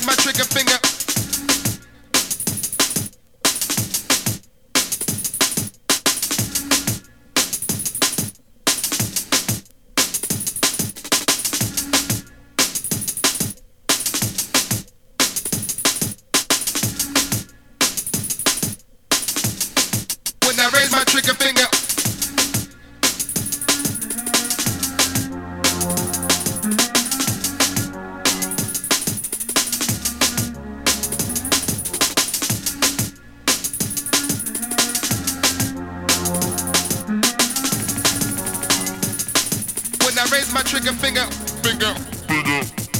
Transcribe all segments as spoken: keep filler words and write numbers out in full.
my trigger finger. When I raise my trigger finger. When I raise my trigger finger, finger, finger.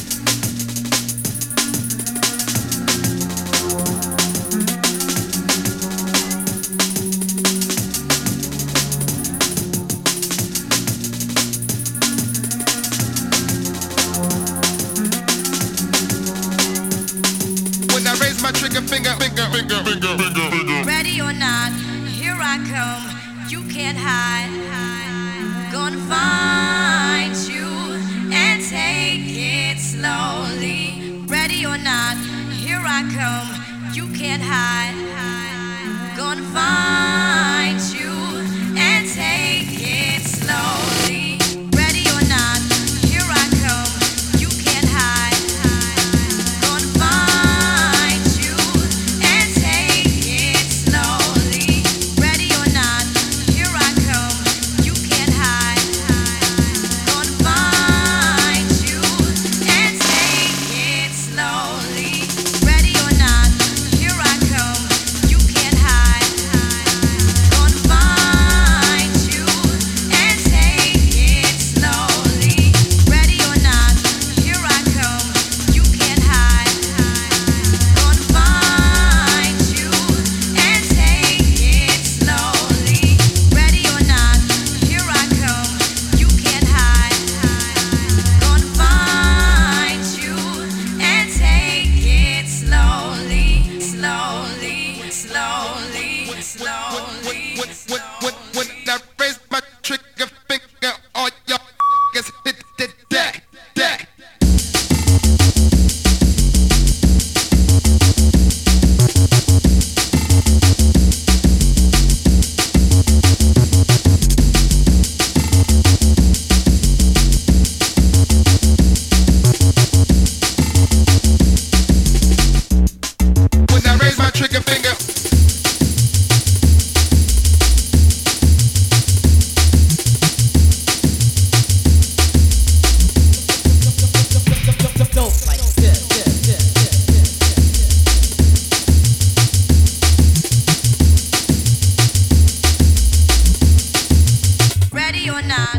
When I raise my trigger finger, finger, finger, finger, finger, finger. Ready or not, here I come. You can't hide. Gonna find you and take it slowly. Ready or not, here I come. You can't hide. Gonna find you and take it slowly. Ready or not, here I come. You can't hide. Gonna find you and take it slowly. Ready or not, here I come. You can't hide. Gonna find you and take it slowly. Ready or not, here I come. You can't hide. Gonna find you and take it slowly. Ready or not, here I come. You can't hide. Gonna find you and take it slowly. Ready or not, here I come. You can't hide. Gonna find you and take it slowly, slowly, slowly, slowly. When, when, when, when, when I raise my trigger finger, all y'all niggas hit the deck, deck. When I raise my trigger finger. Ready or not.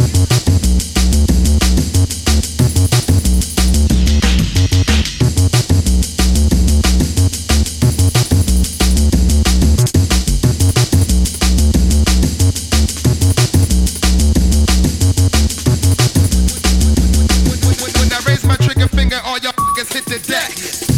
When, when, when I raise my trigger finger, all y'all niggas hit the deck.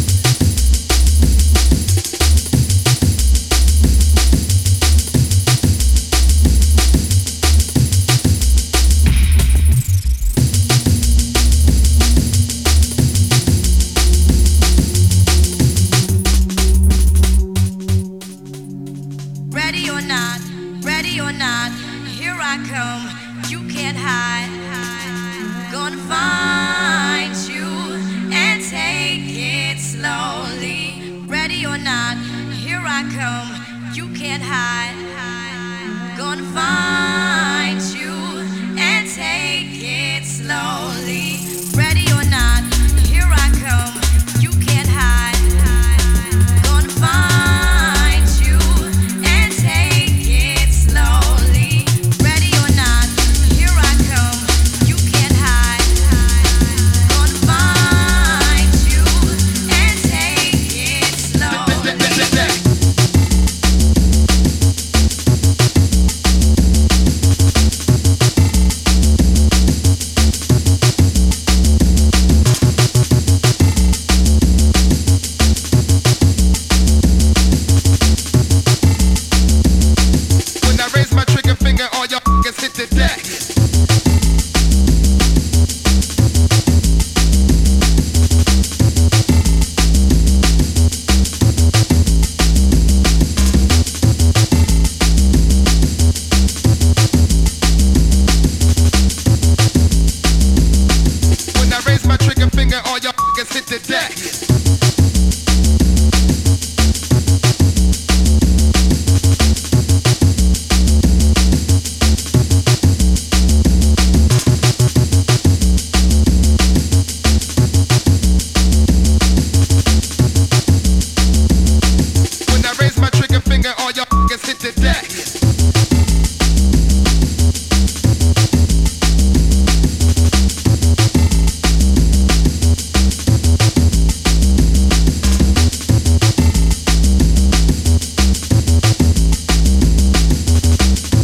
Ready or not, ready or not, here I come. You can't hide. Gonna find you and take it slowly. Ready or not, here I come. You can't hide. Gonna find you and take it slowly. Ready or not, here I come. You can't hide. Gonna find you and take it slowly. Ready or not, here I come. You can't hide. Gonna find you and take it slowly. hit the deck.